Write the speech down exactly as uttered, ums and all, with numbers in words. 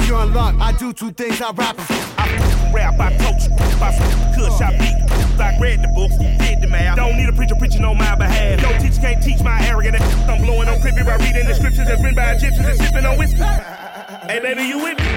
you're in luck. I do two things, I rap and I rap, I coach, I kush, I beat. I read the books, did the math. Don't need a preacher preaching on my behalf. No teacher can't teach my arrogant ass. I'm blowing on crippy by reading the scriptures that's written by Egyptians and sipping on whiskey. Hey baby, you with me?